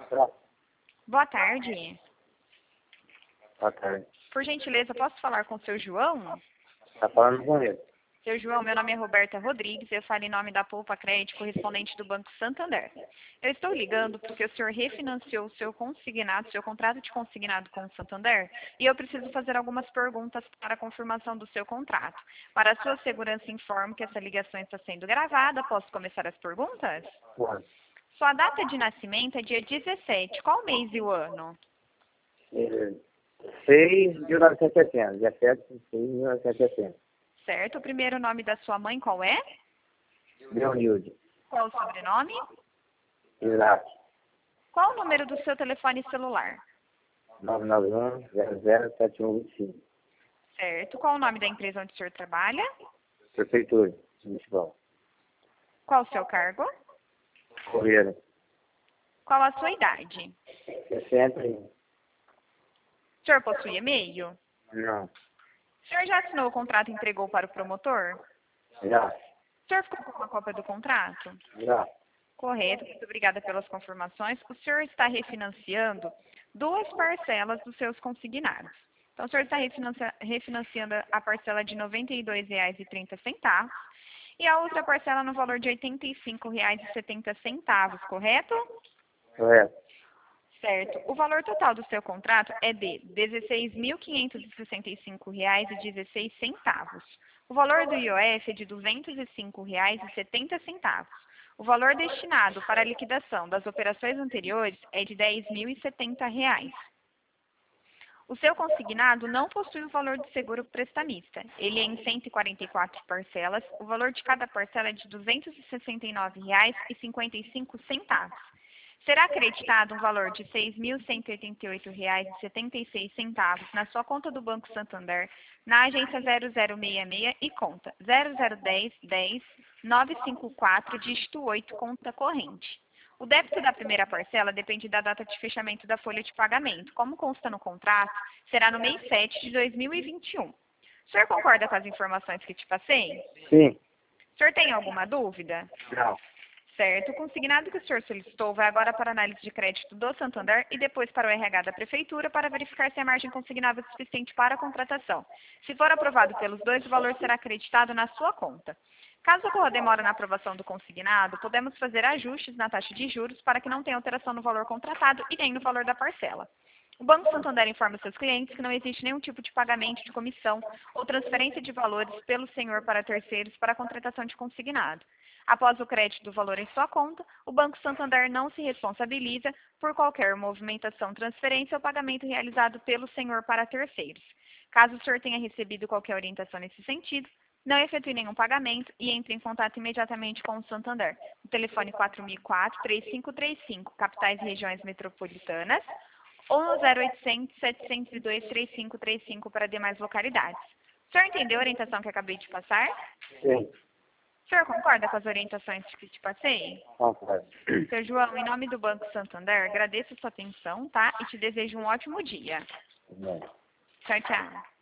Tá. Boa tarde. Boa tarde. Por gentileza, posso falar com o seu João? Tá falando com ele. Seu João, meu nome é Roberta Rodrigues, eu falo em nome da Poupa Crédito, correspondente do Banco Santander. Eu estou ligando porque o senhor refinanciou o seu consignado, seu contrato de consignado com o Santander, e eu preciso fazer algumas perguntas para a confirmação do seu contrato. Para a sua segurança, informo que essa ligação está sendo gravada. Posso começar as perguntas? Pode. Sua data de nascimento é dia 17. Qual mês e o ano? 6 de 1970. 17 de 6 de 1970. Certo. O primeiro nome da sua mãe qual é? Leonilde. Qual o sobrenome? Isaac. Qual o número do seu telefone celular? 991-007125. Certo. Qual o nome da empresa onde o senhor trabalha? Prefeitura Municipal. Qual o seu cargo? Correia. Qual a sua idade? 61. O senhor possui e-mail? Não. O senhor já assinou o contrato e entregou para o promotor? Já. O senhor ficou com uma cópia do contrato? Já. Correto, muito obrigada pelas confirmações. O senhor está refinanciando duas parcelas dos seus consignados. Então, o senhor está refinanciando a parcela de R$ 92,30 e a outra parcela no valor de R$ 85,70, correto? Correto. Certo. O valor total do seu contrato é de R$ 16.565,16. O valor do IOF é de R$ 205,70. O valor destinado para a liquidação das operações anteriores é de R$ 10.070. O seu consignado não possui o valor de seguro prestamista. Ele é em 144 parcelas. O valor de cada parcela é de R$ 269,55. Será acreditado um valor de R$ 6.188,76 na sua conta do Banco Santander, na agência 0066 e conta 0010-10-954, dígito 8, conta corrente. O débito da primeira parcela depende da data de fechamento da folha de pagamento. Como consta no contrato, será no mês 7 de 2021. O senhor concorda com as informações que te passei? Sim. O senhor tem alguma dúvida? Não. Certo. O consignado que o senhor solicitou vai agora para a análise de crédito do Santander e depois para o RH da Prefeitura para verificar se a margem consignável é suficiente para a contratação. Se for aprovado pelos dois, o valor será acreditado na sua conta. Caso ocorra demora na aprovação do consignado, podemos fazer ajustes na taxa de juros para que não tenha alteração no valor contratado e nem no valor da parcela. O Banco Santander informa seus clientes que não existe nenhum tipo de pagamento de comissão ou transferência de valores pelo senhor para terceiros para a contratação de consignado. Após o crédito do valor em sua conta, o Banco Santander não se responsabiliza por qualquer movimentação, transferência ou pagamento realizado pelo senhor para terceiros. Caso o senhor tenha recebido qualquer orientação nesse sentido, não efetue nenhum pagamento e entre em contato imediatamente com o Santander. O telefone 4004-3535, capitais e regiões metropolitanas, ou no 0800-702-3535 para demais localidades. O senhor entendeu a orientação que acabei de passar? Sim. O senhor concorda com as orientações que te passei? Concordo. Seu João, em nome do Banco Santander, agradeço a sua atenção, tá? E te desejo um ótimo dia. Bem. Tchau, tchau.